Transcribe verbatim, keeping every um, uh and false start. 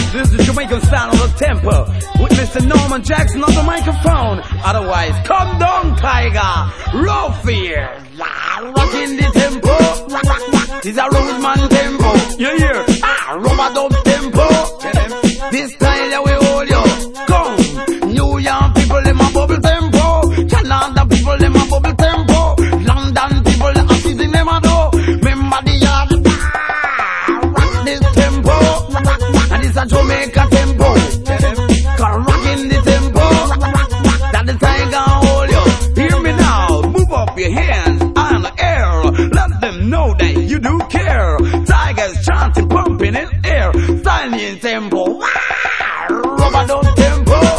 This is the Jamaican style of the tempo with Mister Norman Jackson on the microphone. Otherwise, come down, Tiger. Raw fear. Rocking the tempo. This a road man tempo. You hear? Ah, rubber dub tempo. This style yeah, we hold you. Come. New York people, them a bubble tempo. Canada people, them a bubble tempo. London people, them a season them a do. Remember the yard. Rock this tempo. And it's a Jamaica tempo. Rocking the tempo. That the Tiger hold you. Hear me now. Move up your hands on the air. Let them know that you do care.